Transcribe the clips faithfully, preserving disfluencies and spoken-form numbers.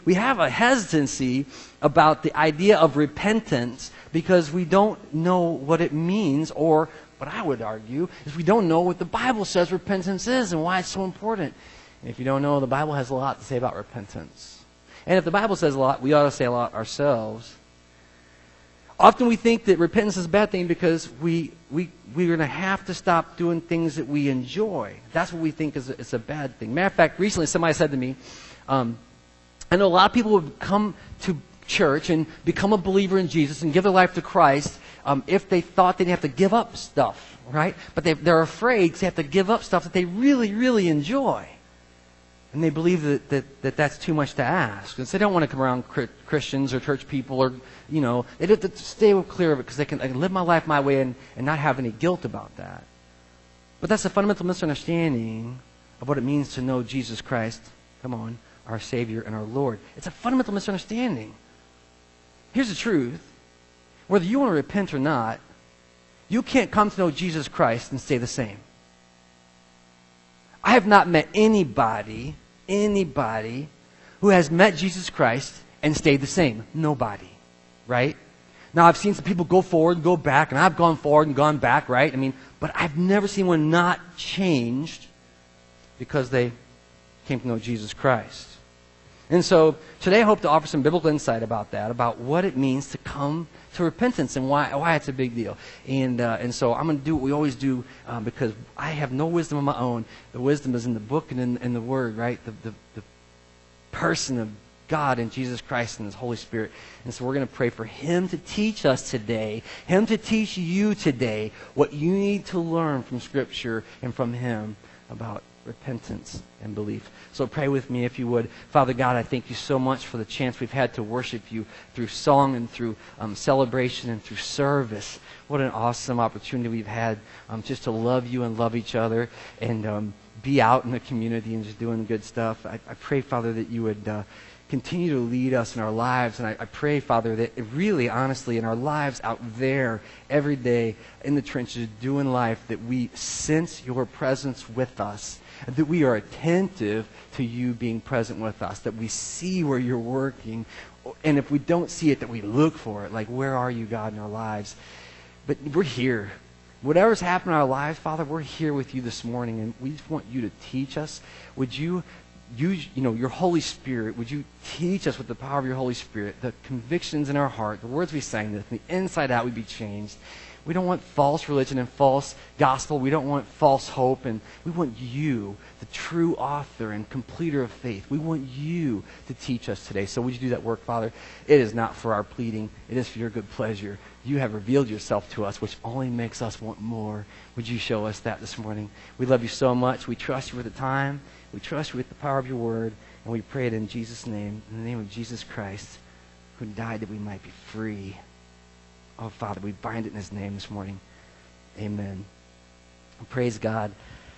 We have a hesitancy about the idea of repentance because we don't know what it means, or what I would argue is we don't know what the Bible says repentance is and why it's so important. And if you don't know, the Bible has a lot to say about repentance. And if the Bible says a lot, we ought to say a lot ourselves. Often we think that repentance is a bad thing because we, we, we're going to have to stop doing things that we enjoy. That's what we think is a, is a bad thing. Matter of fact, recently somebody said to me, um, I know a lot of people would come to church and become a believer in Jesus and give their life to Christ um, if they thought they'd have to give up stuff, right? But they, they're afraid because they have to give up stuff that they really, really enjoy. And they believe that, that, that that's too much to ask. Because they don't want to come around Christians or church people, or, you know, they have to stay clear of it because they can, I can live my life my way and, and not have any guilt about that. But that's a fundamental misunderstanding of what it means to know Jesus Christ, come on, our Savior and our Lord. It's a fundamental misunderstanding. Here's the truth. Whether you want to repent or not, you can't come to know Jesus Christ and stay the same. I have not met anybody, anybody who has met Jesus Christ and stayed the same. Nobody, right? Now, I've seen some people go forward and go back, and I've gone forward and gone back, right? I mean, but I've never seen one not changed because they came to know Jesus Christ. And so today I hope to offer some biblical insight about that, about what it means to come to repentance and why why it's a big deal. And uh, and so I'm going to do what we always do um, because I have no wisdom of my own. The wisdom is in the book and in, in the Word, right? The, the, the person of God and Jesus Christ and His Holy Spirit. And so we're going to pray for Him to teach us today, Him to teach you today what you need to learn from Scripture and from Him about repentance and belief. So pray with me if you would. Father God, I thank you so much for the chance we've had to worship you through song and through um, celebration and through service. What an awesome opportunity we've had um, just to love you and love each other and um, be out in the community and just doing good stuff. I, I pray, Father, that you would uh, continue to lead us in our lives. And I, I pray, Father, that really, honestly, in our lives out there, every day, in the trenches, doing life, that we sense your presence with us, and that we are attentive to you being present with us, that we see where you're working, and if we don't see it, that we look for it. Like, where are you, God, in our lives? But we're here. Whatever's happened in our lives, Father, we're here with you this morning, and we just want you to teach us. Would you use, you know, your Holy Spirit, would you teach us with the power of your Holy Spirit, the convictions in our heart, the words we sang, that from the inside out we'd be changed. We don't want false religion and false gospel. We don't want false hope. And we want you, the true author and completer of faith. We want you to teach us today. So would you do that work, Father? It is not for our pleading. It is for your good pleasure. You have revealed yourself to us, which only makes us want more. Would you show us that this morning? We love you so much. We trust you with the time. We trust you with the power of your word. And we pray it in Jesus' name, in the name of Jesus Christ, who died that we might be free. Oh, Father, we bind it in His name this morning. Amen. Praise God.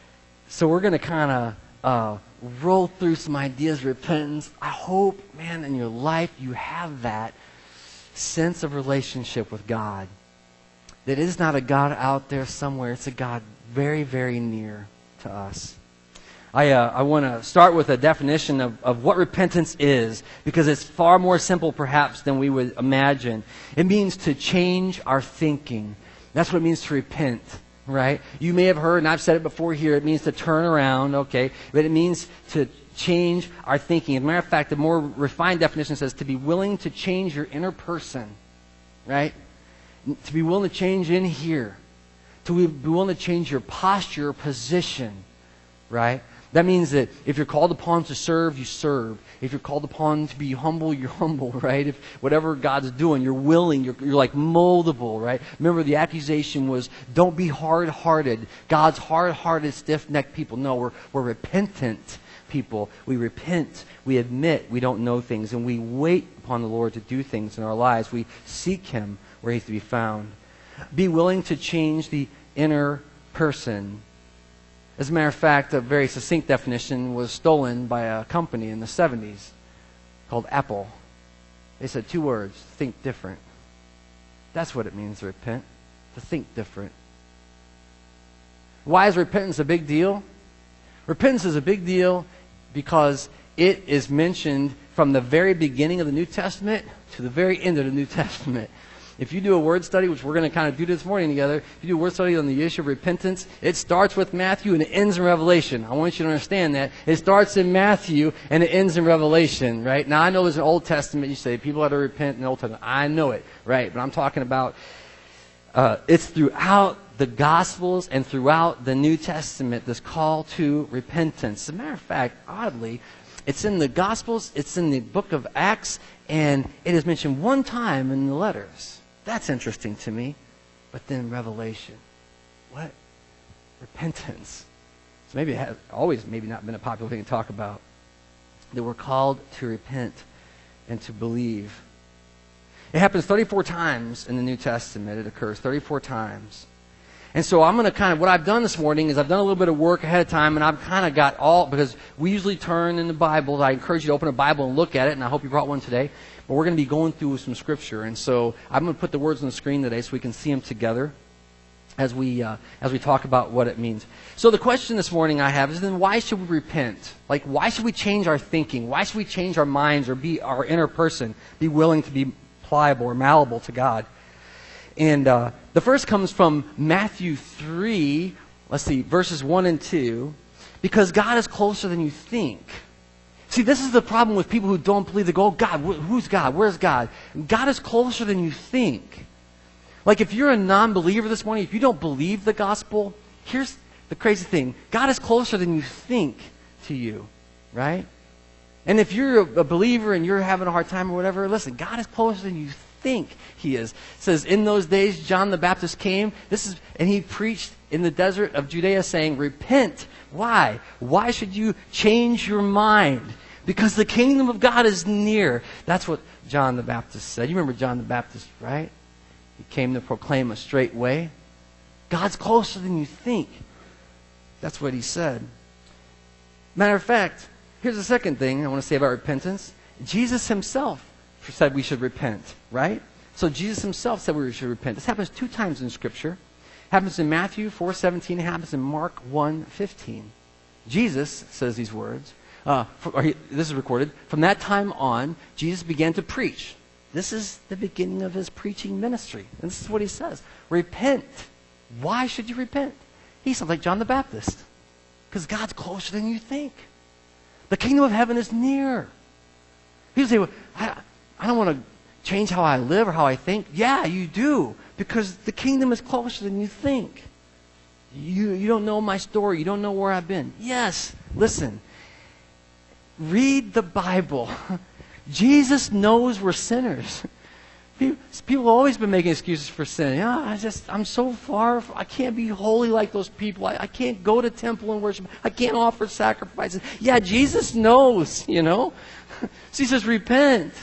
So we're going to kind of uh, roll through some ideas of repentance. I hope, man, in your life you have that sense of relationship with God. That it is not a God out there somewhere. It's a God very, very near to us. I, uh, I want to start with a definition of, of what repentance is, because it's far more simple perhaps than we would imagine. It means to change our thinking. That's what it means to repent, right? You may have heard, and I've said it before here, it means to turn around, okay? But it means to change our thinking. As a matter of fact, the more refined definition says to be willing to change your inner person, right? To be willing to change in here. To be willing to change your posture or position, right? That means that if you're called upon to serve, you serve. If you're called upon to be humble, you're humble, right? If whatever God's doing, you're willing, you're, you're like moldable, right? Remember, the accusation was, don't be hard-hearted. God's hard-hearted, stiff-necked people. No, we're, we're repentant people. We repent. We admit we don't know things, and we wait upon the Lord to do things in our lives. We seek Him where He's to be found. Be willing to change the inner person. As a matter of fact, a very succinct definition was stolen by a company in the seventies called Apple. They said two words, think different. That's what it means to repent, to think different. Why is repentance a big deal? Repentance is a big deal because it is mentioned from the very beginning of the New Testament to the very end of the New Testament. If you do a word study, which we're going to kind of do this morning together, if you do a word study on the issue of repentance, it starts with Matthew and it ends in Revelation. I want you to understand that. It starts in Matthew and it ends in Revelation, right? Now, I know there's an Old Testament. You say people have to repent in the Old Testament. I know it, right? But I'm talking about uh, it's throughout the Gospels and throughout the New Testament, this call to repentance. As a matter of fact, oddly, it's in the Gospels, it's in the book of Acts, and it is mentioned one time in the letters. That's interesting to me. But then Revelation. What? Repentance. So maybe it has always maybe not been a popular thing to talk about. That we're called to repent and to believe. It happens thirty-four times in the New Testament. It occurs thirty-four times. And so I'm going to kind of, what I've done this morning is I've done a little bit of work ahead of time, and I've kind of got all, because we usually turn in the Bible. I encourage you to open a Bible and look at it, and I hope you brought one today. But we're going to be going through some Scripture. And so I'm going to put the words on the screen today so we can see them together as we uh, as we talk about what it means. So the question this morning I have is then why should we repent? Like, why should we change our thinking? Why should we change our minds or be our inner person, be willing to be pliable or malleable to God? And uh, the first comes from Matthew three, let's see, verses one and two. Because God is closer than you think. See, this is the problem with people who don't believe. They go, oh, God, wh- who's God? Where's God? God is closer than you think. Like if you're a non-believer this morning, if you don't believe the gospel, here's the crazy thing. God is closer than you think to you, right? And if you're a, a believer and you're having a hard time or whatever, listen, God is closer than you think He is. It says, in those days, John the Baptist came, This is, and he preached in the desert of Judea saying, repent. Why? Why should you change your mind? Because the kingdom of God is near. That's what John the Baptist said. You remember John the Baptist, right? He came to proclaim a straight way. God's closer than you think. That's what he said. Matter of fact, here's the second thing I want to say about repentance. Jesus himself said we should repent, right? So Jesus himself said we should repent. This happens two times in Scripture. It happens in Matthew four seventeen. It happens in Mark one fifteen. Jesus says these words. Uh, for, or he, this is recorded. From that time on, Jesus began to preach. This is the beginning of his preaching ministry. And this is what he says. Repent. Why should you repent? He sounds like John the Baptist. Because God's closer than you think. The kingdom of heaven is near. People say, well, I, I don't want to change how I live or how I think. Yeah, you do. Because the kingdom is closer than you think. You, you don't know my story. You don't know where I've been. Yes, listen. Read the Bible. Jesus knows we're sinners. People, people have always been making excuses for sin. Yeah, I just, I'm so far. From, I can't be holy like those people. I, I can't go to temple and worship. I can't offer sacrifices. Yeah, Jesus knows, you know. So he says, repent.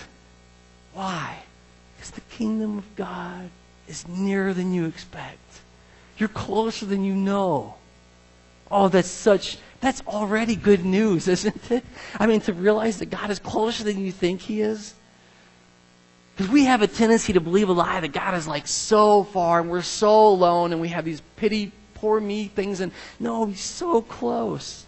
Why? Because the kingdom of God is nearer than you expect. You're closer than you know. Oh, that's such, that's already good news, isn't it? I mean, to realize that God is closer than you think He is. Because we have a tendency to believe a lie that God is like so far and we're so alone and we have these pity, poor me things. And no, He's so close.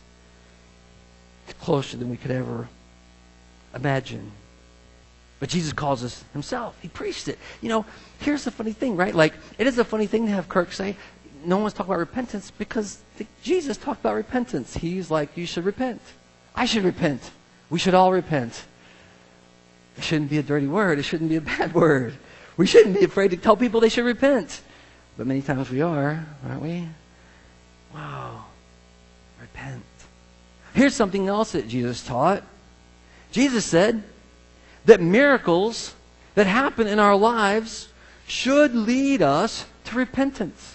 He's closer than we could ever imagine. But Jesus calls us Himself. He preached it. You know, here's the funny thing, right? Like, it is a funny thing to have Kirk say, no one's talking about repentance because the, Jesus talked about repentance. He's like, you should repent. I should repent. We should all repent. It shouldn't be a dirty word. It shouldn't be a bad word. We shouldn't be afraid to tell people they should repent. But many times we are, aren't we? Wow. Repent. Here's something else that Jesus taught. Jesus said that miracles that happen in our lives should lead us to repentance.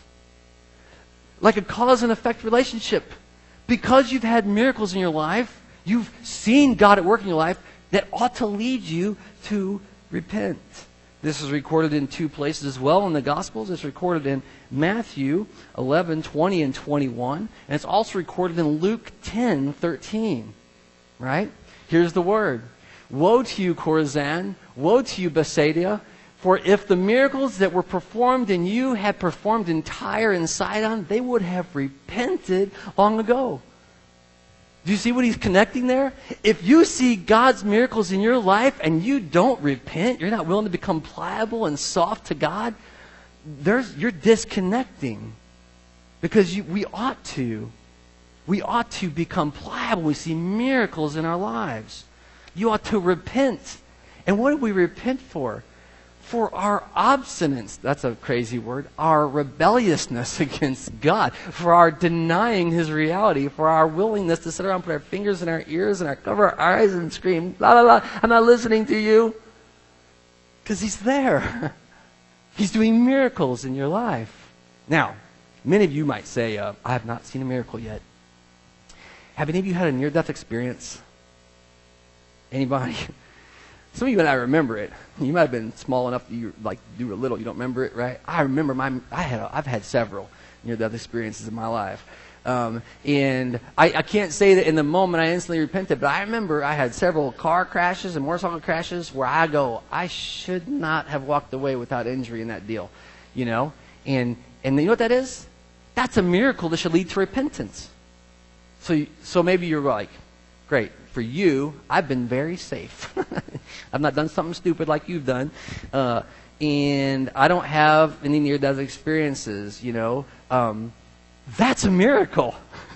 Like a cause and effect relationship. Because you've had miracles in your life, you've seen God at work in your life, that ought to lead you to repent. This is recorded in two places as well in the Gospels. It's recorded in Matthew eleven, twenty, and twenty-one. And it's also recorded in Luke ten, thirteen. Right? Here's the word. Woe to you, Chorazin! Woe to you, Bethsaida! For if the miracles that were performed in you had performed in Tyre and Sidon, they would have repented long ago. Do you see what he's connecting there? If you see God's miracles in your life and you don't repent, you're not willing to become pliable and soft to God, there's, you're disconnecting. Because you, we ought to. We ought to become pliable. We see miracles in our lives. You ought to repent. And what do we repent for? For our obstinance, that's a crazy word, our rebelliousness against God, for our denying His reality, for our willingness to sit around, put our fingers in our ears and our, cover our eyes and scream, la la la, I'm not listening to you. Because He's there. He's doing miracles in your life. Now, many of you might say, uh, I have not seen a miracle yet. Have any of you had a near-death experience? Anybody? Some of you and I remember it. You might have been small enough that you like you were little. You don't remember it, right? I remember my. I had. A, I've had several near-death experiences in my life, um, and I, I can't say that in the moment I instantly repented. But I remember I had several car crashes and motorcycle crashes where I go, I should not have walked away without injury in that deal, you know. And and you know what that is? That's a miracle that should lead to repentance. So you, so maybe you're like, great. For you, I've been very safe. I've not done something stupid like you've done. Uh, and I don't have any near-death experiences, you know. Um, that's a miracle.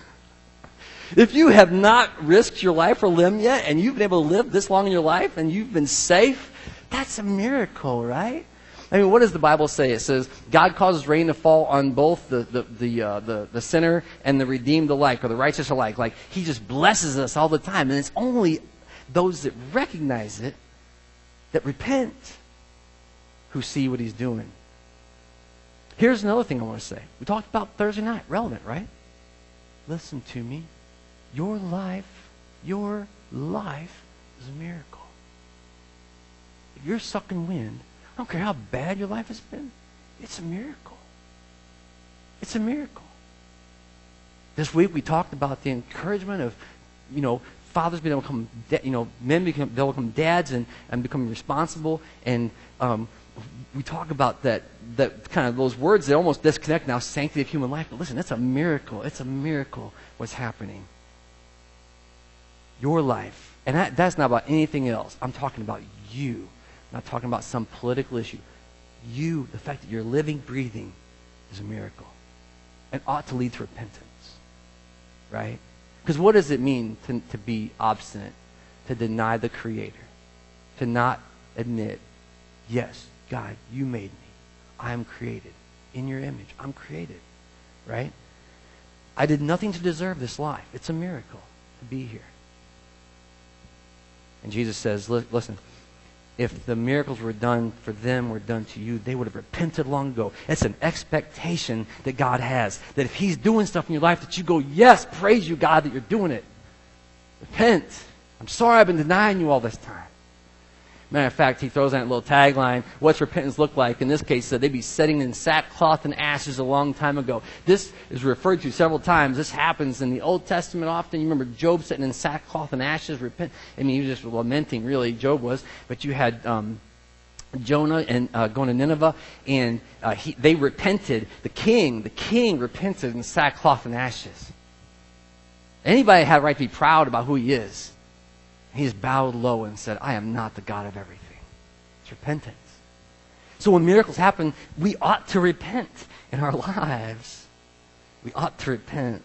If you have not risked your life or limb yet, and you've been able to live this long in your life, and you've been safe, that's a miracle, right? I mean, what does the Bible say? It says, God causes rain to fall on both the the the, uh, the the sinner and the redeemed alike, or the righteous alike. Like, He just blesses us all the time. And it's only those that recognize it, that repent, who see what He's doing. Here's another thing I want to say. We talked about Thursday night. Relevant, right? Listen to me. Your life, your life is a miracle. If you're sucking wind, I don't care how bad your life has been. It's a miracle. It's a miracle. This week we talked about the encouragement of, you know, fathers being able to become, da- you know, men become, they'll become dads and, and become responsible. And um, we talk about that, that kind of those words that almost disconnect now, sanctity of human life. But listen, it's a miracle. It's a miracle what's happening. Your life. And that, that's not about anything else. I'm talking about you. I'm not talking about some political issue. You, the fact that you're living, breathing, is a miracle. And ought to lead to repentance. Right? Because what does it mean to, to be obstinate? To deny the Creator. To not admit, yes, God, you made me. I am created. In your image. I'm created. Right? I did nothing to deserve this life. It's a miracle to be here. And Jesus says, listen, if the miracles were done for them, were done to you, they would have repented long ago. It's an expectation that God has. That if He's doing stuff in your life, that you go, yes, praise you, God, that you're doing it. Repent. I'm sorry I've been denying you all this time. Matter of fact, He throws out a little tagline, what's repentance look like? In this case, said they'd be sitting in sackcloth and ashes a long time ago. This is referred to several times. This happens in the Old Testament often. You remember Job sitting in sackcloth and ashes, repent. I mean, he was just lamenting, really, Job was. But you had um, Jonah and uh, going to Nineveh, and uh, he, they repented. The king, the king repented in sackcloth and ashes. Anybody had a right to be proud about who he is. He just bowed low and said, I am not the God of everything. It's repentance. So when miracles happen, we ought to repent in our lives. We ought to repent.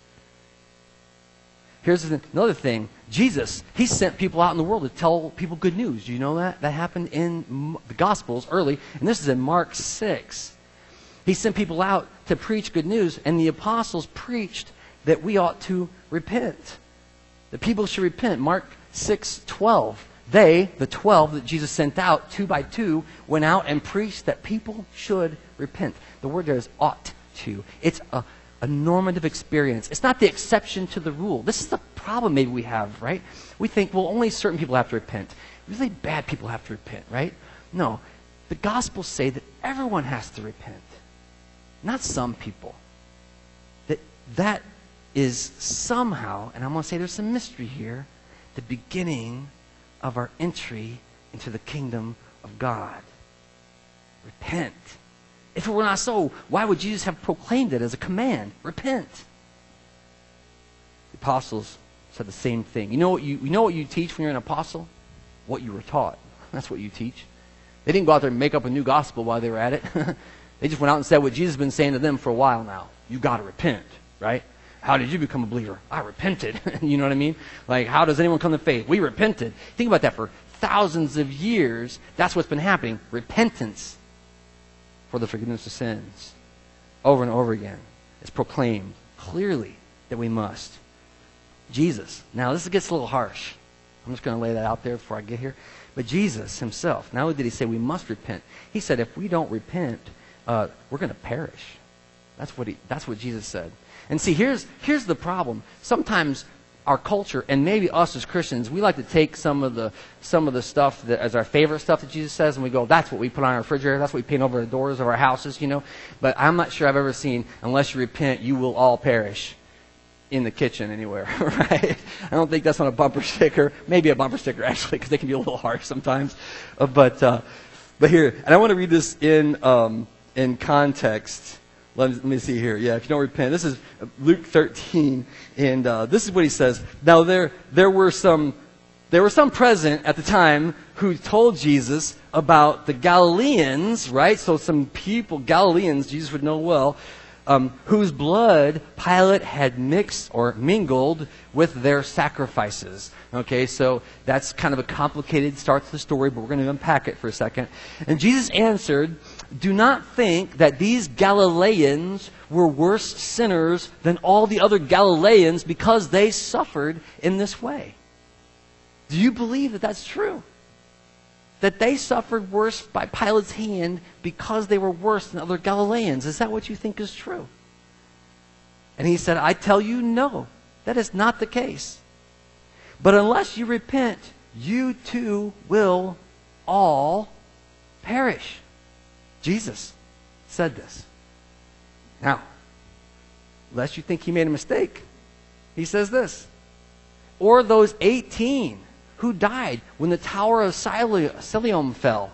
Here's another thing. Jesus, He sent people out in the world to tell people good news. Do you know that? That happened in the Gospels early, and this is in Mark six. He sent people out to preach good news, and the apostles preached that we ought to repent. The people should repent. Mark six twelve. They, the twelve that Jesus sent out, two by two, went out and preached that people should repent. The word there is ought to. It's a, a normative experience. It's not the exception to the rule. This is the problem maybe we have, right? We think, well, only certain people have to repent. Really bad people have to repent, right? No. The Gospels say that everyone has to repent. Not some people. That that is somehow, and I'm going to say there's some mystery here, the beginning of our entry into the kingdom of God. Repent. If it were not so, why would Jesus have proclaimed it as a command? Repent. The apostles said the same thing. You know what you, you know what you teach when you're an apostle? What you were taught. That's what you teach. They didn't go out there and make up a new gospel while they were at it. They just went out and said what Jesus has been saying to them for a while now. You got to repent, right? How did you become a believer? I repented. You know what I mean? Like, how does anyone come to faith? We repented. Think about that. For thousands of years, that's what's been happening. Repentance for the forgiveness of sins. Over and over again. It's proclaimed clearly that we must. Jesus. Now, this gets a little harsh. I'm just going to lay that out there before I get here. But Jesus himself, not only did he say we must repent, he said if we don't repent, uh, we're going to perish. That's what he, that's what Jesus said. And see, here's, here's the problem. Sometimes our culture, and maybe us as Christians, we like to take some of the, some of the stuff that, as our favorite stuff that Jesus says, and we go, that's what we put on our refrigerator, that's what we paint over the doors of our houses, you know. But I'm not sure I've ever seen, unless you repent, you will all perish. In the kitchen anywhere, right? I don't think that's on a bumper sticker. Maybe a bumper sticker, actually, because they can be a little harsh sometimes. Uh, but uh, but here, and I want to read this in um, in context. Let me, let me see here. Yeah, if you don't repent. This is Luke thirteen, and uh, this is what he says. Now there there were some there were some present at the time who told Jesus about the Galileans, right? So some people, Galileans, Jesus would know well, Um, whose blood Pilate had mixed or mingled with their sacrifices. Okay, so that's kind of a complicated start to the story, but we're going to unpack it for a second. And Jesus answered, do not think that these Galileans were worse sinners than all the other Galileans because they suffered in this way. Do you believe that that's true? That they suffered worse by Pilate's hand because they were worse than other Galileans. Is that what you think is true? And he said, I tell you, no. That is not the case. But unless you repent, you too will all perish. Jesus said this. Now, lest you think he made a mistake, he says this. Or those eighteen who died when the Tower of Siloam fell,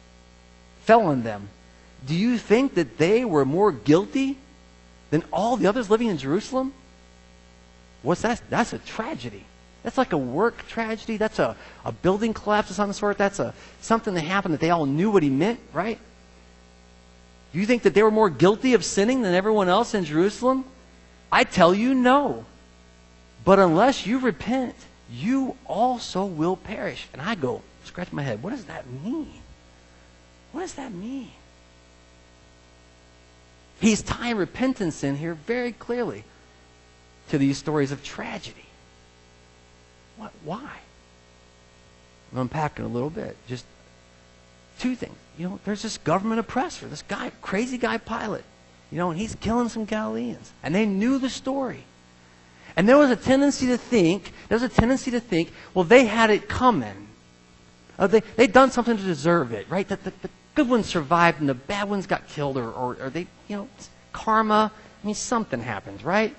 fell on them. Do you think that they were more guilty than all the others living in Jerusalem? What's that? That's a tragedy. That's like a work tragedy. That's a, a building collapse of some sort. That's a something that happened that they all knew what he meant, right? Do you think that they were more guilty of sinning than everyone else in Jerusalem? I tell you, no. But unless you repent, you also will perish. And I go, scratch my head, what does that mean? What does that mean? He's tying repentance in here very clearly to these stories of tragedy. What? Why? I'm unpacking a little bit. Just two things. You know, there's this government oppressor, this guy, crazy guy Pilate, you know, and he's killing some Galileans. And they knew the story. And there was a tendency to think, there was a tendency to think, well, they had it coming. Uh, they, they'd done something to deserve it, right? That the, the good ones survived and the bad ones got killed, or, or, or they, you know, karma. I mean, something happened, right?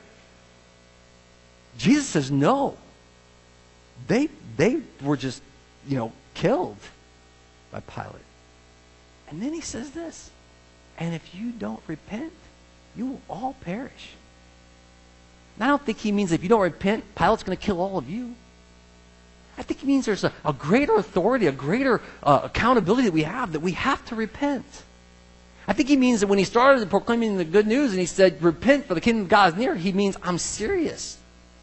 Jesus says, no. They, they were just, you know, killed by Pilate. And then he says this, and if you don't repent, you will all perish. And I don't think he means if you don't repent, Pilate's going to kill all of you. I think he means there's a, a greater authority, a greater uh, accountability that we have, that we have to repent. I think he means that when he started proclaiming the good news and he said, repent for the kingdom of God is near, he means I'm serious.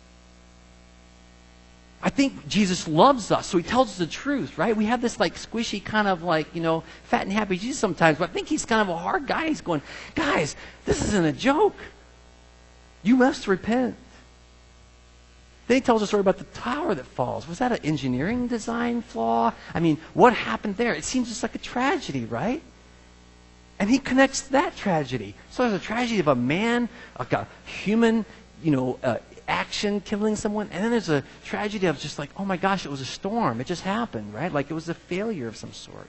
I think Jesus loves us, so he tells us the truth, right? We have this like squishy kind of like, you know, fat and happy Jesus sometimes, but I think he's kind of a hard guy. He's going, guys, this isn't a joke. You must repent. Then he tells a story about the tower that falls. Was that an engineering design flaw? I mean, what happened there? It seems just like a tragedy, right? And he connects that tragedy. So there's a tragedy of a man, like a human, you know, uh, action killing someone. And then there's a tragedy of just like, oh my gosh, it was a storm. It just happened, right? Like it was a failure of some sort.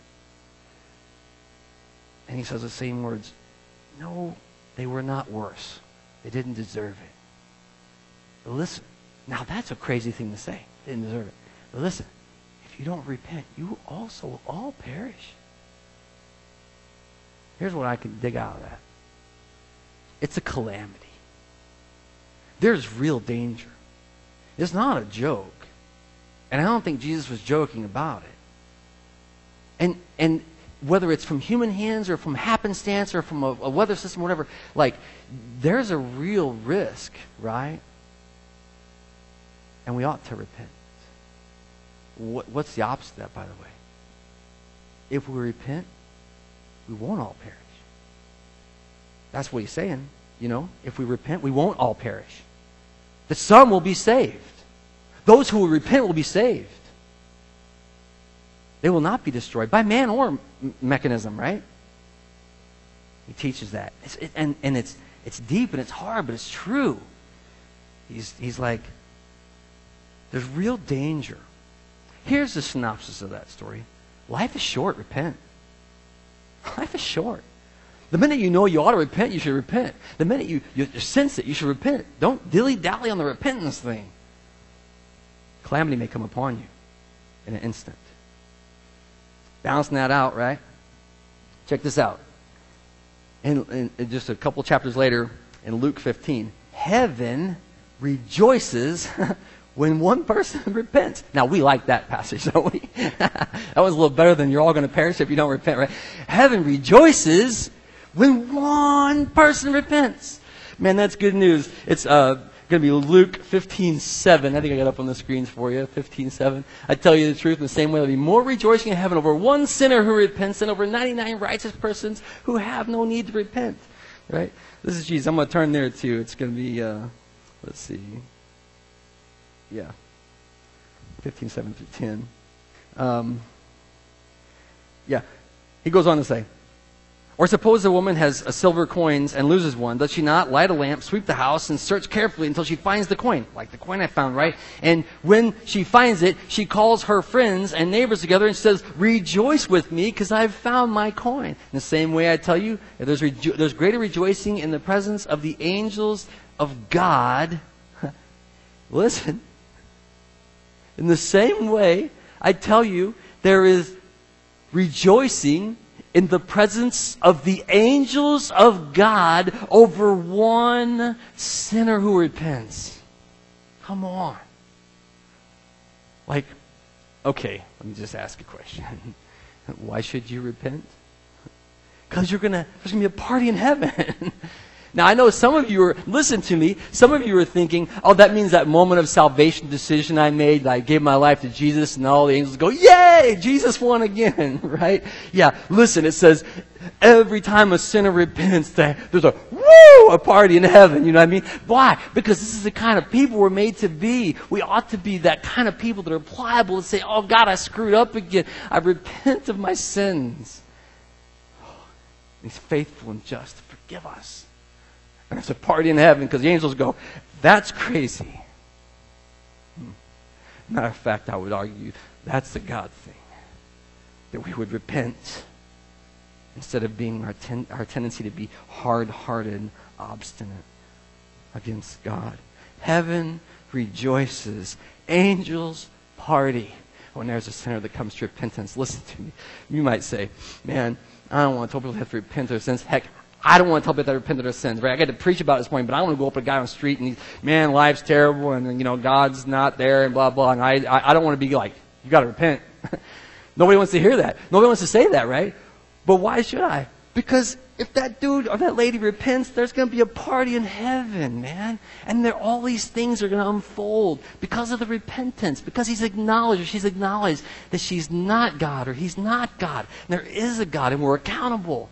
And he says the same words. No, they were not worse. They didn't deserve it. But listen, now that's a crazy thing to say. They didn't deserve it. But listen, if you don't repent, you also will all perish. Here's what I can dig out of that. It's a calamity. There's real danger. It's not a joke. And I don't think Jesus was joking about it. And and whether it's from human hands or from happenstance or from a, a weather system or whatever, like, there's a real risk, right? And we ought to repent. What, what's the opposite of that, by the way? If we repent, we won't all perish. That's what he's saying, you know. If we repent, we won't all perish. The some will be saved. Those who will repent will be saved. They will not be destroyed by man or m- mechanism, right? He teaches that. It's, it, and and it's it's deep and it's hard, but it's true. He's, he's like, there's real danger. Here's the synopsis of that story. Life is short, repent. Life is short. The minute you know you ought to repent, you should repent. The minute you, you sense it, you should repent. Don't dilly-dally on the repentance thing. Calamity may come upon you in an instant. Balancing that out, right? Check this out. And, and just a couple chapters later, in Luke fifteen, heaven rejoices when one person repents. Now, we like that passage, don't we? That was a little better than you're all going to perish if you don't repent, right? Heaven rejoices when one person repents. Man, that's good news. It's uh, going to be Luke fifteen seven. I think I got it up on the screens for you, fifteen seven. I tell you the truth, in the same way, there'll be more rejoicing in heaven over one sinner who repents than over ninety-nine righteous persons who have no need to repent. Right? This is Jesus. I'm going to turn there too. It's going to be, uh, let's see. Yeah. fifteen seven through ten. Um, yeah. He goes on to say, or suppose a woman has a silver coins and loses one. Does she not light a lamp, sweep the house, and search carefully until she finds the coin? Like the coin I found, right? And when she finds it, she calls her friends and neighbors together and says, rejoice with me because I've found my coin. In the same way, I tell you, there's, rejo- there's greater rejoicing in the presence of the angels of God. Listen. In the same way, I tell you, there is rejoicing in the presence of the angels of God over one sinner who repents. Come on. Like, okay, let me just ask a question. Why should you repent? Because you're gonna, there's going to be a party in heaven. Now, I know some of you are, listen to me, some of you are thinking, oh, that means that moment of salvation decision I made, that I gave my life to Jesus, and all the angels go, yay, Jesus won again, right? Yeah, listen, it says, every time a sinner repents, there's a, woo, a party in heaven, you know what I mean? Why? Because this is the kind of people we're made to be. We ought to be that kind of people that are pliable and say, oh, God, I screwed up again. I repent of my sins. He's faithful and just to forgive us. And there's a party in heaven because the angels go, that's crazy. Hmm. Matter of fact, I would argue that's the God thing. That we would repent instead of being our, ten- our tendency to be hard-hearted, obstinate against God. Heaven rejoices. Angels party when there's a sinner that comes to repentance. Listen to me. You might say, man, I don't want to tell people they have to repent of their sins. Heck, I don't want to tell people that repent of their sins, right? I got to preach about it this morning, but I want to go up to a guy on the street and he's, man, life's terrible and, you know, God's not there and blah, blah. And I, I, I don't want to be like, you got to repent. Nobody wants to hear that. Nobody wants to say that, right? But why should I? Because if that dude or that lady repents, there's going to be a party in heaven, man. And there, all these things are going to unfold because of the repentance, because he's acknowledged or she's acknowledged that she's not God or he's not God. And there is a God and we're accountable.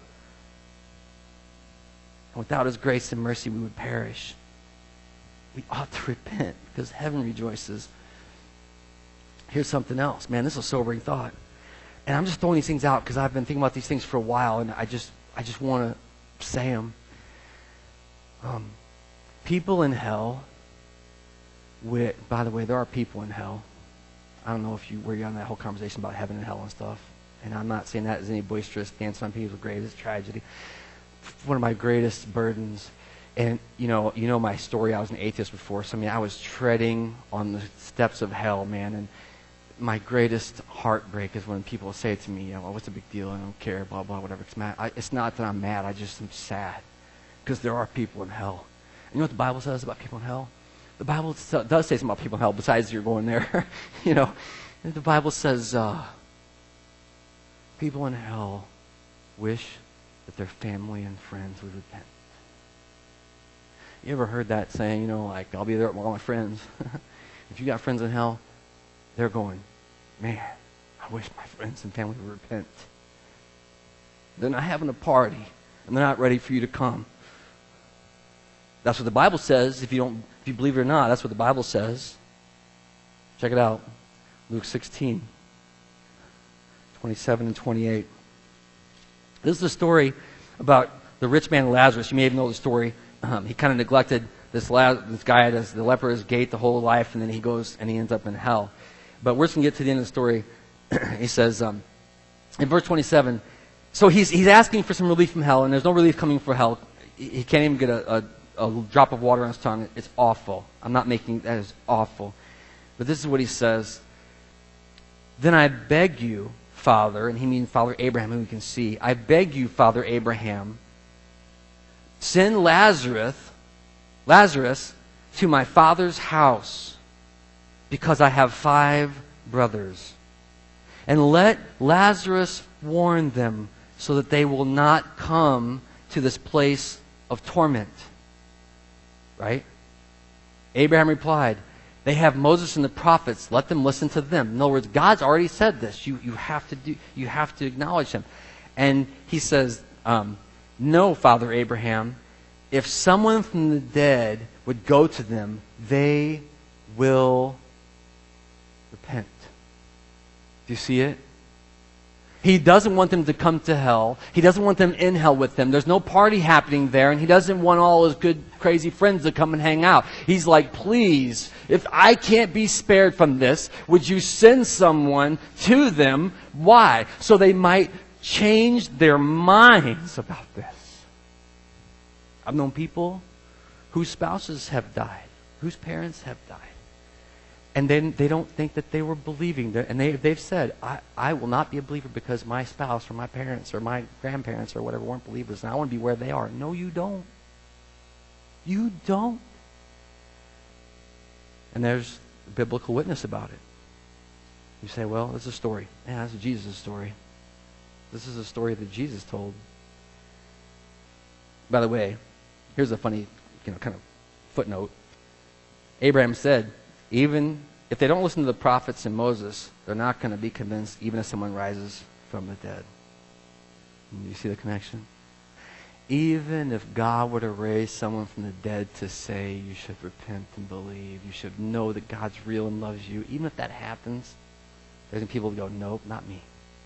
And without his grace and mercy, we would perish. We ought to repent because heaven rejoices. Here's something else. Man, this is a sobering thought. And I'm just throwing these things out because I've been thinking about these things for a while, and I just I just want to say them. Um, people in hell, with, by the way, there are people in hell. I don't know if you were you on that whole conversation about heaven and hell and stuff. And I'm not saying that as any boisterous dance on people's graves. It's tragedy. One of my greatest burdens, and you know, you know my story. I was an atheist before, so I mean, I was treading on the steps of hell, man. And my greatest heartbreak is when people say to me, "Well, what's the big deal? I don't care, blah blah, whatever." It's mad. I, it's not that I'm mad. I just am sad because there are people in hell. And you know what the Bible says about people in hell? The Bible does say something about people in hell besides you're going there. You know, the Bible says uh, people in hell wish that their family and friends would repent. You ever heard that saying, you know, like, I'll be there with all my friends. If you got friends in hell, they're going, man, I wish my friends and family would repent. They're not having a party, and they're not ready for you to come. That's what the Bible says. If you don't, if you believe it or not, that's what the Bible says. Check it out. Luke sixteen, twenty-seven and twenty-eight. This is a story about the rich man Lazarus. You may even know the story. Um, he kind of neglected this, La- this guy, this, the leper at his gate the whole life, and then he goes and he ends up in hell. But we're just going to get to the end of the story. He says, um, in verse twenty-seven, so he's, he's asking for some relief from hell, and there's no relief coming for hell. He, he can't even get a, a a drop of water on his tongue. It's awful. I'm not making, that is awful. But this is what he says. Then I beg you, Father, and he means Father Abraham, who we can see. I beg you, Father Abraham, send Lazarus, Lazarus to my father's house, because I have five brothers. And let Lazarus warn them, so that they will not come to this place of torment. Right? Abraham replied, they have Moses and the prophets. Let them listen to them. In other words, God's already said this. You, you, have, to do, you have to acknowledge him. And he says, um, no, Father Abraham, if someone from the dead would go to them, they will repent. Do you see it? He doesn't want them to come to hell. He doesn't want them in hell with him. There's no party happening there, and he doesn't want all his good, crazy friends to come and hang out. He's like, please, if I can't be spared from this, would you send someone to them? Why? So they might change their minds about this. I've known people whose spouses have died, whose parents have died. And then they don't think that they were believing. And they, they've said, I, I will not be a believer because my spouse or my parents or my grandparents or whatever weren't believers, and I want to be where they are. No, you don't. You don't. And there's a biblical witness about it. You say, well, this is a story. Yeah, this is Jesus' story. This is a story that Jesus told. By the way, here's a funny, you know, kind of footnote. Abraham said, even if they don't listen to the prophets and Moses, they're not going to be convinced even if someone rises from the dead. You see the connection? Even if God were to raise someone from the dead to say you should repent and believe, you should know that God's real and loves you, even if that happens, there's people who go, nope, not me.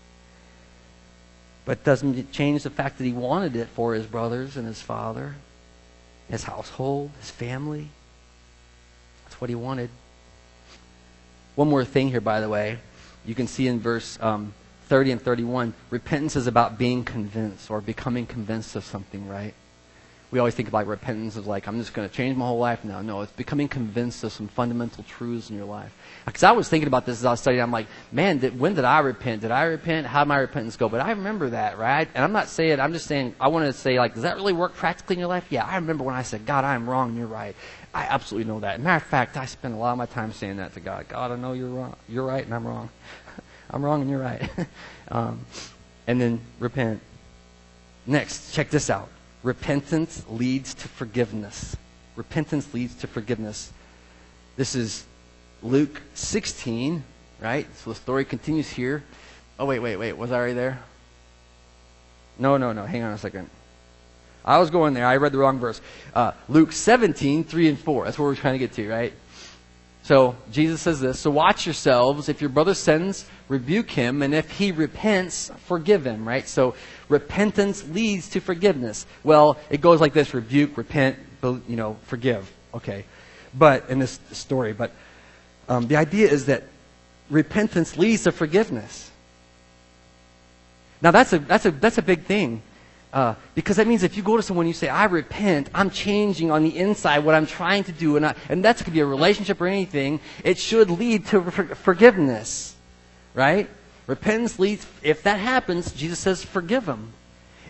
But doesn't it change the fact that he wanted it for his brothers and his father, his household, his family? That's what he wanted. One more thing here, by the way. You can see in verse um, thirty and thirty-one, repentance is about being convinced or becoming convinced of something, right? We always think about repentance as like, I'm just going to change my whole life now. No, it's becoming convinced of some fundamental truths in your life. Because I was thinking about this as I was studying. I'm like, man, did, when did I repent? Did I repent? How did my repentance go? But I remember that, right? And I'm not saying, I'm just saying, I want to say, like, does that really work practically in your life? Yeah, I remember when I said, God, I'm wrong and you're right. I absolutely know that. As a matter of fact, I spend a lot of my time saying that to God. God, I know you're wrong. You're right and I'm wrong. I'm wrong and you're right. um, and then repent. Next, check this out. Repentance leads to forgiveness. Repentance leads to forgiveness. This is Luke sixteen, right? So the story continues here. Oh, wait, wait, wait. Was I already there? No, no, no. Hang on a second. I was going there. I read the wrong verse. Uh, Luke seventeen, three and four. That's where we're trying to get to, right? So Jesus says this, so watch yourselves. If your brother sins, rebuke him. And if he repents, forgive him, right? So repentance leads to forgiveness. Well, it goes like this, rebuke, repent, you know, forgive. Okay. But, in this story, but um, the idea is that repentance leads to forgiveness. Now that's a, that's a, that's a big thing. Uh, because that means if you go to someone and you say, I repent, I'm changing on the inside what I'm trying to do, and, I, and that could be a relationship or anything, it should lead to for, forgiveness, right? Repentance leads, if that happens, Jesus says, forgive them.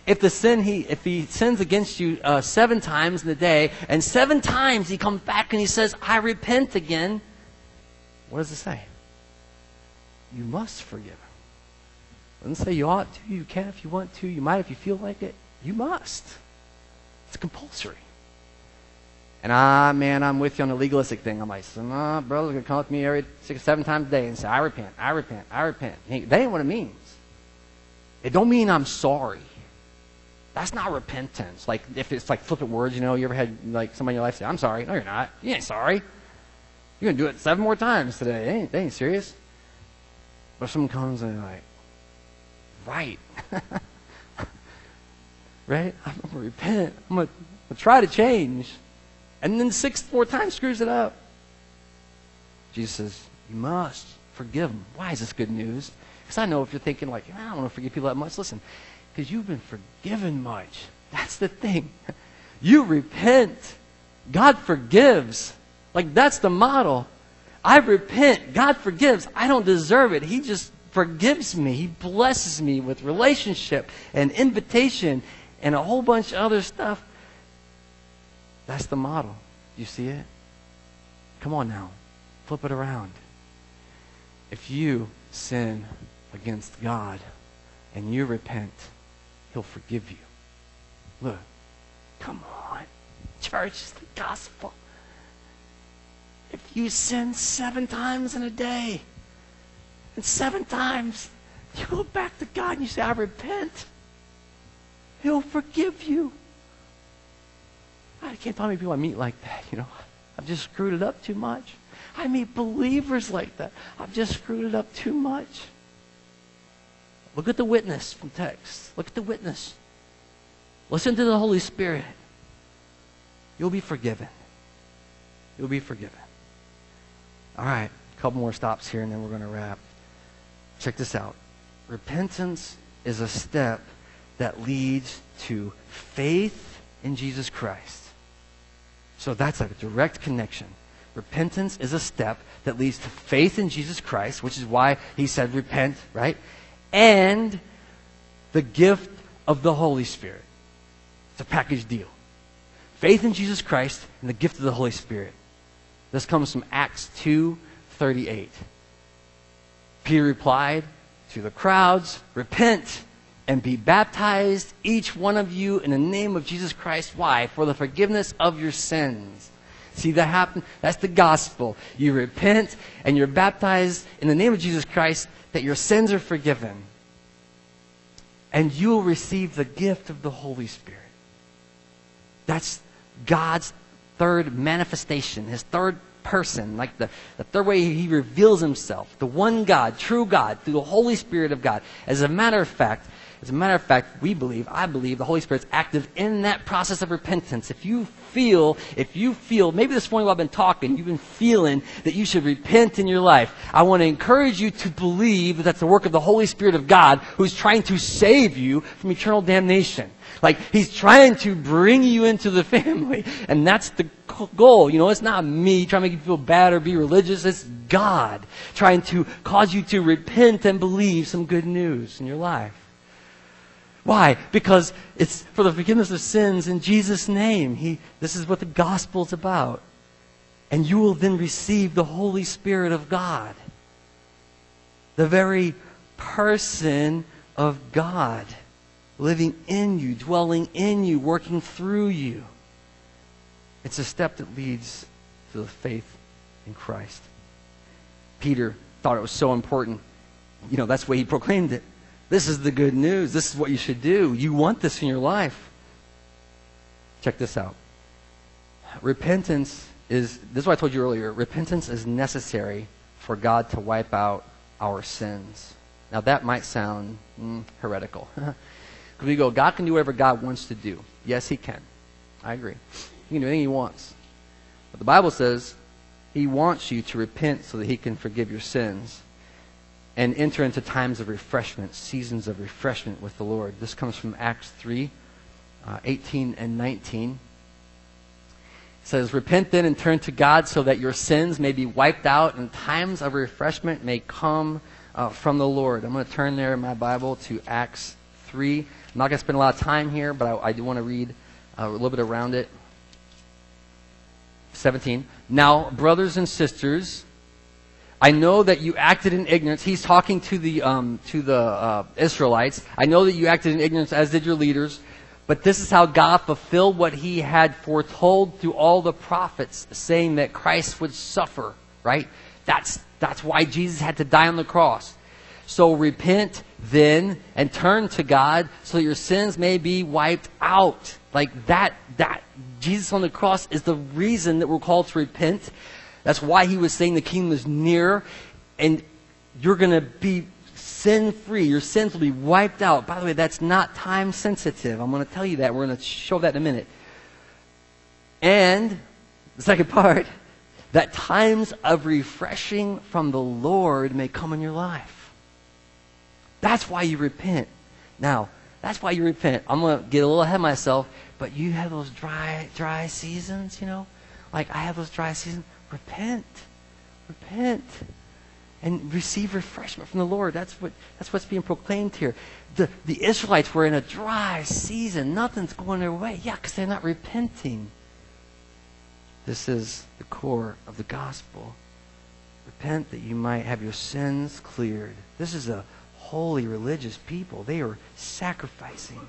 if the sin he if he sins against you uh, seven times in a day, and seven times he comes back and he says, I repent again, what does it say? You must forgive him. It doesn't say you ought to, you can if you want to, you might if you feel like it. You must. It's compulsory. And ah, man, I'm with you on the legalistic thing. I'm like, some uh, brother's going to come with me every six or seven times a day and say, I repent, I repent, I repent. That ain't what it means. It don't mean I'm sorry. That's not repentance. Like, if it's like flippant words, you know, you ever had like somebody in your life say, I'm sorry. No, you're not. You ain't sorry. You're going to do it seven more times today. They ain't, they ain't serious. But if someone comes and they're like, right. Right? I'm going to repent. I'm going to try to change. And then six more times screws it up. Jesus says, you must forgive them. Why is this good news? Because I know if you're thinking like, I don't want to forgive people that much. Listen, because you've been forgiven much. That's the thing. You repent. God forgives. Like, that's the model. I repent. God forgives. I don't deserve it. He just forgives me. He blesses me with relationship and invitation and a whole bunch of other stuff. That's the model. You see it? Come on now. Flip it around. If you sin against God and you repent, He'll forgive you. Look. Come on. Church is the gospel. If you sin seven times in a day, and seven times you go back to God and you say, I repent, He'll forgive you. I can't tell how many people I meet like that, you know. I've just screwed it up too much. I meet believers like that. I've just screwed it up too much. Look at the witness from text. Look at the witness. Listen to the Holy Spirit. You'll be forgiven. You'll be forgiven. All right, a couple more stops here and then we're going to wrap. Check this out. Repentance is a step that leads to faith in Jesus Christ. So that's a direct connection. Repentance is a step that leads to faith in Jesus Christ, which is why he said repent, right? And the gift of the Holy Spirit. It's a package deal. Faith in Jesus Christ and the gift of the Holy Spirit. This comes from Acts two thirty-eight. Peter replied to the crowds, repent and be baptized, each one of you, in the name of Jesus Christ. Why? For the forgiveness of your sins. See that happen? That's the gospel. You repent and you're baptized in the name of Jesus Christ that your sins are forgiven. And you will receive the gift of the Holy Spirit. That's God's third manifestation, his third person, like the, the third way he reveals himself, the one God, true God, through the Holy Spirit of God. As a matter of fact, as a matter of fact, we believe, I believe, the Holy Spirit's active in that process of repentance. If you feel, if you feel, maybe this morning while I've been talking, you've been feeling that you should repent in your life, I want to encourage you to believe that that's the work of the Holy Spirit of God who's trying to save you from eternal damnation. Like, he's trying to bring you into the family. And that's the goal. You know, it's not me trying to make you feel bad or be religious. It's God trying to cause you to repent and believe some good news in your life. Why? Because it's for the forgiveness of sins in Jesus' name. He, this is what the gospel's about. And you will then receive the Holy Spirit of God. The very person of God living in you, dwelling in you, working through you. It's a step that leads to the faith in Christ. Peter thought it was so important. You know, that's the way he proclaimed it. This is the good news. This is what you should do. You want this in your life. Check this out. Repentance is, this is what I told you earlier, repentance is necessary for God to wipe out our sins. Now that might sound mm, heretical. Because we go, God can do whatever God wants to do. Yes, he can. I agree. He can do anything he wants. But the Bible says he wants you to repent so that he can forgive your sins and enter into times of refreshment, seasons of refreshment with the Lord. This comes from Acts three, uh, eighteen and nineteen. It says, repent then and turn to God so that your sins may be wiped out and times of refreshment may come uh, from the Lord. I'm going to turn there in my Bible to Acts three. I'm not going to spend a lot of time here, but I, I do want to read uh, a little bit around it. seventeen. Now, brothers and sisters, I know that you acted in ignorance. He's talking to the um, to the uh, Israelites. I know that you acted in ignorance, as did your leaders. But this is how God fulfilled what he had foretold through all the prophets, saying that Christ would suffer, right? That's, that's why Jesus had to die on the cross. So repent then and turn to God so your sins may be wiped out. Like that, that, Jesus on the cross is the reason that we're called to repent. That's why he was saying the kingdom is near and you're going to be sin-free. Your sins will be wiped out. By the way, that's not time sensitive. I'm going to tell you that. We're going to show that in a minute. And the second part, that times of refreshing from the Lord may come in your life. That's why you repent. Now, that's why you repent. I'm going to get a little ahead of myself, but you have those dry, dry seasons, you know? Like I have those dry seasons. Repent. Repent. And receive refreshment from the Lord. That's what that's what's being proclaimed here. The the Israelites were in a dry season. Nothing's going their way. Yeah, because they're not repenting. This is the core of the gospel. Repent that you might have your sins cleared. This is a holy religious people. They are sacrificing.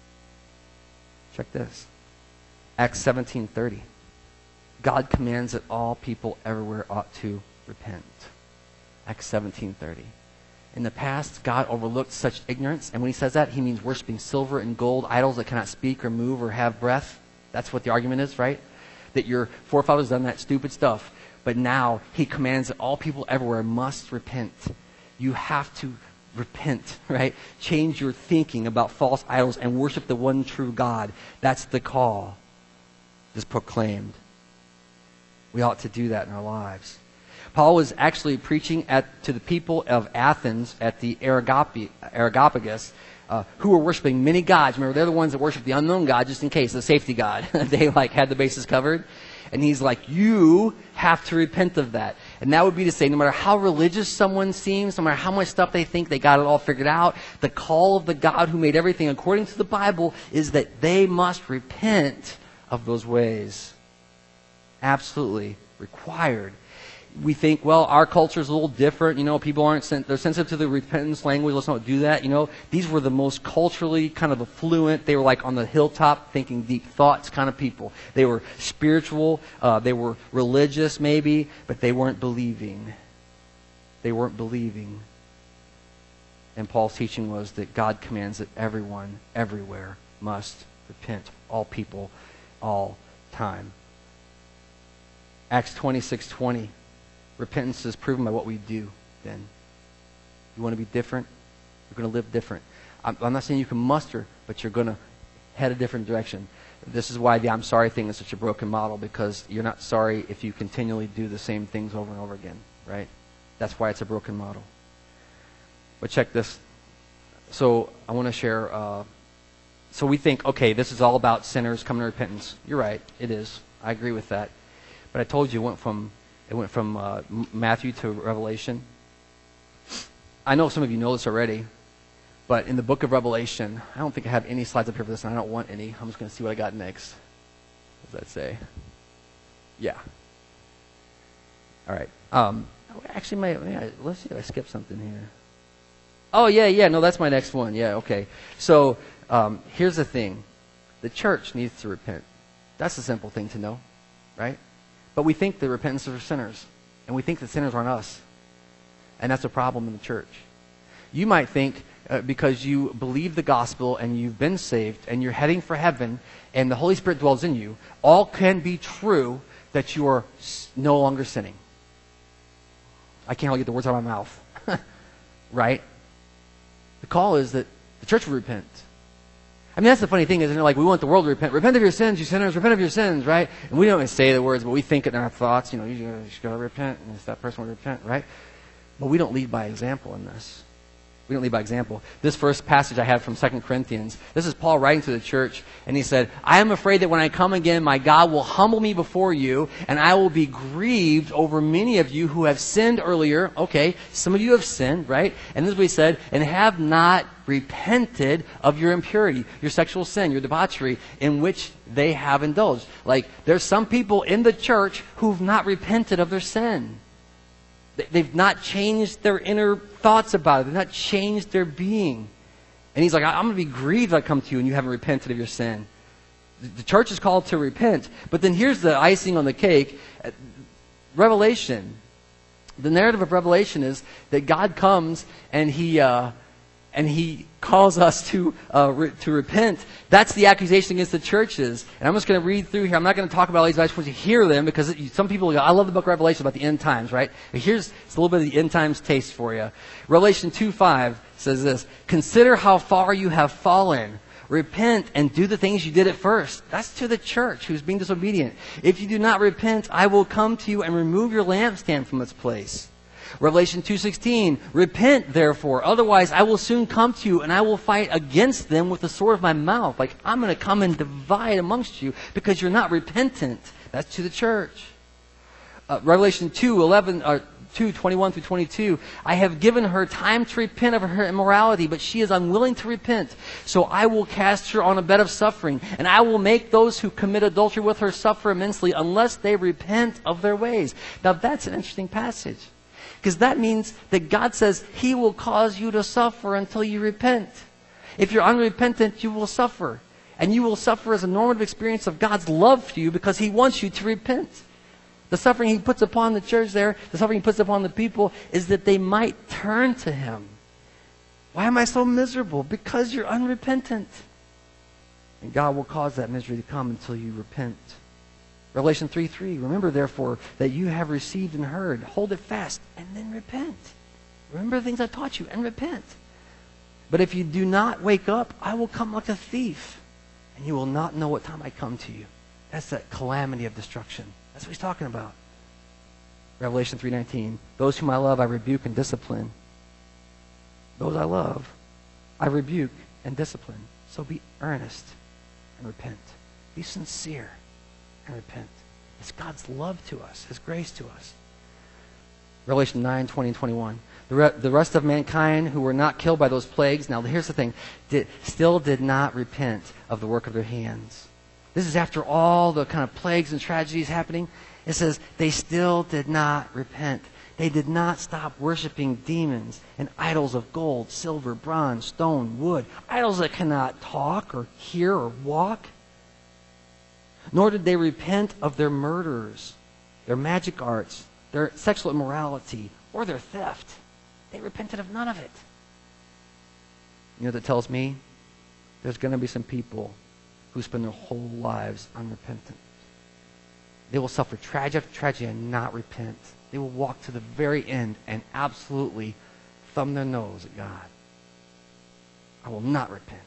Check this. Acts seventeen thirty. God commands that all people everywhere ought to repent. Acts seventeen thirty. In the past, God overlooked such ignorance, and when he says that, he means worshiping silver and gold, idols that cannot speak or move or have breath. That's what the argument is, right? That your forefathers done that stupid stuff. But now, he commands that all people everywhere must repent. You have to repent, right? Change your thinking about false idols and worship the one true God. That's the call that's proclaimed. We ought to do that in our lives. Paul was actually preaching at, to the people of Athens at the Areopagus, Areopagus uh, who were worshiping many gods. Remember, they're the ones that worship the unknown God, just in case, the safety God. They like had the bases covered. And he's like, you have to repent of that. And that would be to say, no matter how religious someone seems, no matter how much stuff they think they got it all figured out, the call of the God who made everything according to the Bible is that they must repent of those ways. Absolutely required. We think, well, our culture is a little different. You know, people aren't, sen- they're sensitive to the repentance language. Let's not do that. You know, these were the most culturally kind of affluent. They were like on the hilltop thinking deep thoughts kind of people. They were spiritual. Uh, they were religious maybe, but they weren't believing. They weren't believing. And Paul's teaching was that God commands that everyone, everywhere, must repent. All people, all time. Acts twenty-six twenty. Repentance is proven by what we do then. You want to be different? You're going to live different. I'm, I'm not saying you can muster, but you're going to head a different direction. This is why the I'm sorry thing is such a broken model, because you're not sorry if you continually do the same things over and over again, right? That's why it's a broken model. But check this. So I want to share. Uh, so we think, okay, this is all about sinners coming to repentance. You're right. It is. I agree with that. But I told you it went from It went from uh, Matthew to Revelation. I know some of you know this already, but in the book of Revelation, I don't think I have any slides up here for this, and I don't want any. I'm just going to see what I got next. What does that say? Yeah. All right. Um, actually, my, yeah, let's see if I skipped something here. Oh, yeah, yeah. No, that's my next one. Yeah, okay. So um, here's the thing. The church needs to repent. That's a simple thing to know, right? But we think that repentance is for sinners, and we think that sinners aren't us. And that's a problem in the church. You might think uh, because you believe the gospel and you've been saved and you're heading for heaven and the Holy Spirit dwells in you, all can be true that you are s- no longer sinning. I can't really get the words out of my mouth. Right? The call is that the church will repent. I mean, that's the funny thing, isn't it? Like, we want the world to repent. Repent of your sins, you sinners. Repent of your sins, right? And we don't even say the words, but we think it in our thoughts. You know, you just got to repent, and if that person will repent, right? But we don't lead by example in this. We don't lead by example. This first passage I have from Second Corinthians, this is Paul writing to the church, and he said, I am afraid that when I come again, my God will humble me before you, and I will be grieved over many of you who have sinned earlier. Okay, some of you have sinned, right? And this is what he said, and have not repented of your impurity, your sexual sin, your debauchery, in which they have indulged. Like, there's some people in the church who've not repented of their sin. They've not changed their inner thoughts about it. They've not changed their being. And he's like, I'm going to be grieved if I come to you and you haven't repented of your sin. The church is called to repent. But then here's the icing on the cake. Revelation. The narrative of Revelation is that God comes and he... Uh, And he calls us to uh, re- to repent. That's the accusation against the churches. And I'm just going to read through here. I'm not going to talk about all these. I just want you to hear them because it, some people go, I love the book of Revelation about the end times, right? But here's it's a little bit of the end times taste for you. Revelation two five says this, consider how far you have fallen. Repent and do the things you did at first. That's to the church who's being disobedient. If you do not repent, I will come to you and remove your lampstand from its place. Revelation two sixteen, repent therefore, otherwise I will soon come to you and I will fight against them with the sword of my mouth. Like, I'm going to come and divide amongst you because you're not repentant. That's to the church. Uh, Revelation two eleven, uh, two twenty-one through twenty-two, I have given her time to repent of her immorality, but she is unwilling to repent. So I will cast her on a bed of suffering, and I will make those who commit adultery with her suffer immensely unless they repent of their ways. Now that's an interesting passage. Because that means that God says He will cause you to suffer until you repent. If you're unrepentant, you will suffer. And you will suffer as a normative experience of God's love for you because He wants you to repent. The suffering He puts upon the church there, the suffering He puts upon the people, is that they might turn to Him. Why am I so miserable? Because you're unrepentant. And God will cause that misery to come until you repent. Revelation three three, remember therefore that you have received and heard. Hold it fast and then repent. Remember the things I taught you and repent. But if you do not wake up, I will come like a thief, and you will not know what time I come to you. That's that calamity of destruction. That's what he's talking about. Revelation three nineteen, those whom I love I rebuke and discipline. Those I love I rebuke and discipline. So be earnest and repent. Be sincere and repent. It's God's love to us, His grace to us. Revelation nine twenty and twenty-one. The, re- the rest of mankind who were not killed by those plagues, now here's the thing, did, still did not repent of the work of their hands. This is after all the kind of plagues and tragedies happening. It says they still did not repent. They did not stop worshiping demons and idols of gold, silver, bronze, stone, wood, idols that cannot talk or hear or walk. Nor did they repent of their murders, their magic arts, their sexual immorality, or their theft. They repented of none of it. You know what that tells me? There's going to be some people who spend their whole lives unrepentant. They will suffer tragedy after tragedy and not repent. They will walk to the very end and absolutely thumb their nose at God. I will not repent.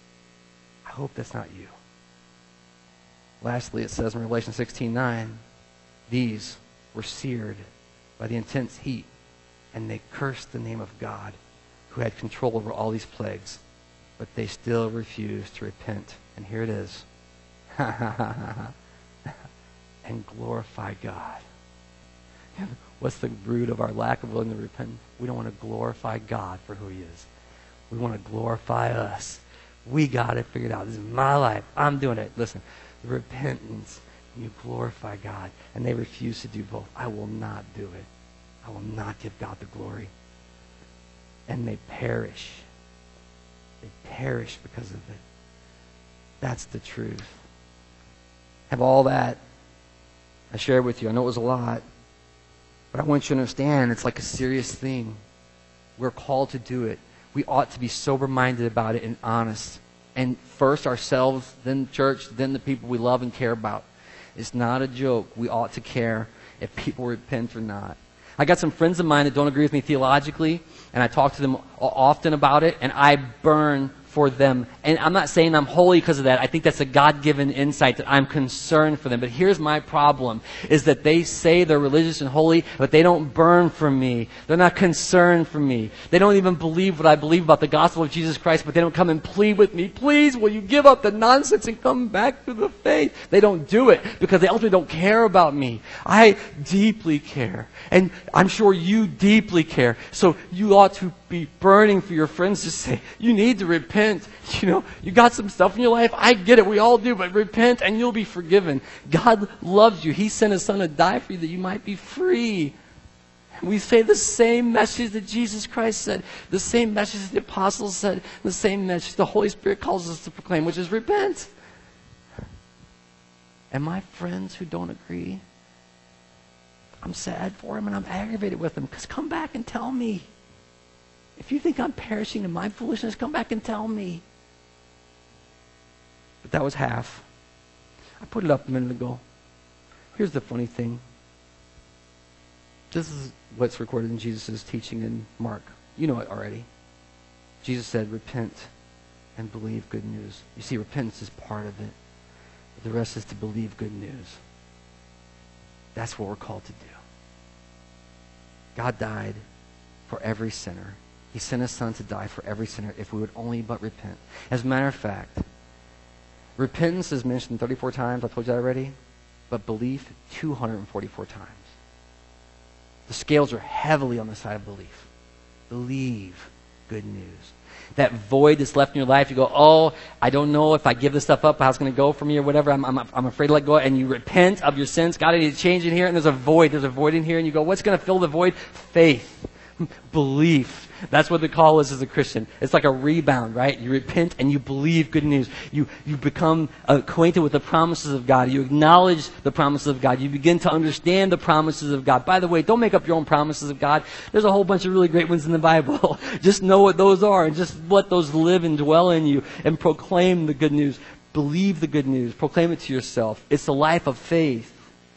I hope that's not you. Lastly, it says in Revelation sixteen nine, these were seared by the intense heat, and they cursed the name of God, who had control over all these plagues, but they still refused to repent. And here it is. And glorify God. What's the root of our lack of willing to repent? We don't want to glorify God for who He is. We want to glorify us. We got it figured out. This is my life. I'm doing it. Listen. Repentance, and you glorify God, and they refuse to do both. I will not do it. I will not give God the glory. And they perish. They perish because of it. That's the truth. Have all that I shared with you. I know it was a lot, but I want you to understand it's like a serious thing. We're called to do it. We ought to be sober-minded about it and honest. And first ourselves, then the church, then the people we love and care about. It's not a joke. We ought to care if people repent or not. I got some friends of mine that don't agree with me theologically, and I talk to them often about it, and I burn for them. And I'm not saying I'm holy because of that. I think that's a God-given insight that I'm concerned for them. But here's my problem, is that they say they're religious and holy, but they don't burn for me. They're not concerned for me. They don't even believe what I believe about the gospel of Jesus Christ, but they don't come and plead with me. Please, will you give up the nonsense and come back to the faith? They don't do it because they ultimately don't care about me. I deeply care. And I'm sure you deeply care. So you ought to be burning for your friends to say, you need to repent. You know, you got some stuff in your life. I get it. We all do. But repent and you'll be forgiven. God loves you. He sent His Son to die for you that you might be free. We say the same message that Jesus Christ said, the same message that the apostles said, the same message the Holy Spirit calls us to proclaim, which is repent. And my friends who don't agree, I'm sad for them and I'm aggravated with them, because come back and tell me. If you think I'm perishing in my foolishness, come back and tell me. But that was half. I put it up a minute ago. Here's the funny thing. This is what's recorded in Jesus' teaching in Mark. You know it already. Jesus said, repent and believe good news. You see, repentance is part of it. But the rest is to believe good news. That's what we're called to do. God died for every sinner. He sent His Son to die for every sinner if we would only but repent. As a matter of fact, repentance is mentioned thirty-four times. I told you that already. But belief, two hundred forty-four times. The scales are heavily on the side of belief. Believe good news. That void that's left in your life, you go, oh, I don't know if I give this stuff up, how it's going to go for me or whatever. I'm, I'm, I'm afraid to let go. And you repent of your sins. God, I need to change in here. And there's a void. There's a void in here. And you go, what's going to fill the void? Faith. Belief. That's what the call is as a Christian. It's like a rebound, right? You repent and you believe good news. You you become acquainted with the promises of God. You acknowledge the promises of God. You begin to understand the promises of God. By the way, don't make up your own promises of God. There's a whole bunch of really great ones in the Bible. Just know what those are and just let those live and dwell in you and proclaim the good news. Believe the good news. Proclaim it to yourself. It's the life of faith.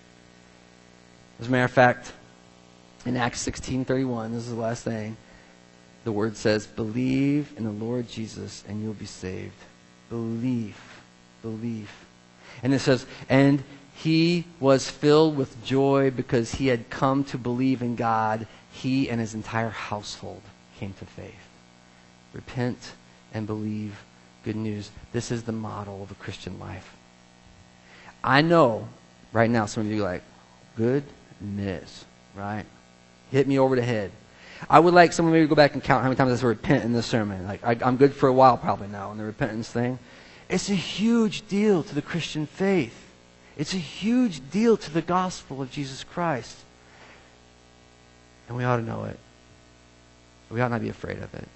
As a matter of fact, in Acts sixteen thirty-one, this is the last thing, the word says, believe in the Lord Jesus and you'll be saved. Belief. Belief. And it says, and he was filled with joy because he had come to believe in God. He and his entire household came to faith. Repent and believe good news. This is the model of a Christian life. I know right now some of you are like, goodness, right? Hit me over the head. I would like someone maybe to go back and count how many times I said repent in this sermon. Like I, I'm good for a while probably now on the repentance thing. It's a huge deal to the Christian faith. It's a huge deal to the gospel of Jesus Christ. And we ought to know it. We ought not be afraid of it.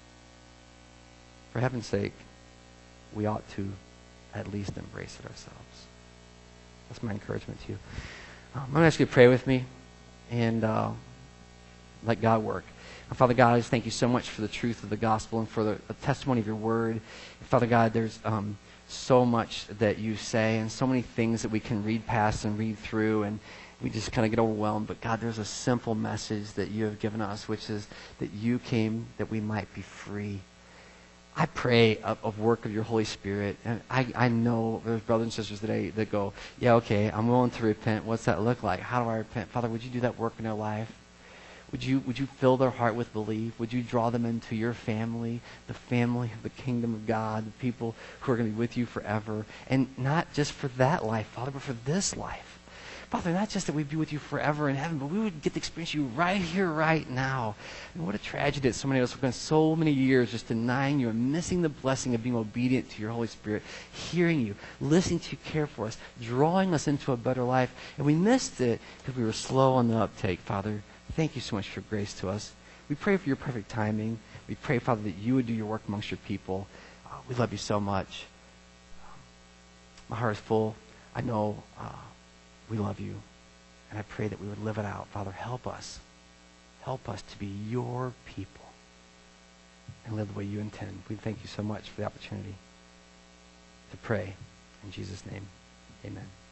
For heaven's sake, we ought to at least embrace it ourselves. That's my encouragement to you. Um, I'm going to ask you to pray with me and uh, let God work. And Father God, I just thank you so much for the truth of the gospel and for the, the testimony of your word. And Father God, there's um, so much that you say and so many things that we can read past and read through, and we just kind of get overwhelmed. But God, there's a simple message that you have given us, which is that you came that we might be free. I pray of, of work of your Holy Spirit. And I, I know there's brothers and sisters today that go, yeah, okay, I'm willing to repent. What's that look like? How do I repent? Father, would you do that work in their life? Would you, would you fill their heart with belief? Would you draw them into your family, the family of the kingdom of God, the people who are going to be with you forever? And not just for that life, Father, but for this life. Father, not just that we'd be with you forever in heaven, but we would get to experience you right here, right now. And what a tragedy that so many of us have spent so many years just denying you and missing the blessing of being obedient to your Holy Spirit, hearing you, listening to you care for us, drawing us into a better life. And we missed it because we were slow on the uptake, Father. Thank you so much for grace to us. We pray for your perfect timing. We pray, Father, that you would do your work amongst your people. Uh, we love you so much. Um, my heart is full. I know uh, we love you. And I pray that we would live it out. Father, help us. Help us to be your people and live the way you intend. We thank you so much for the opportunity to pray. In Jesus' name, amen.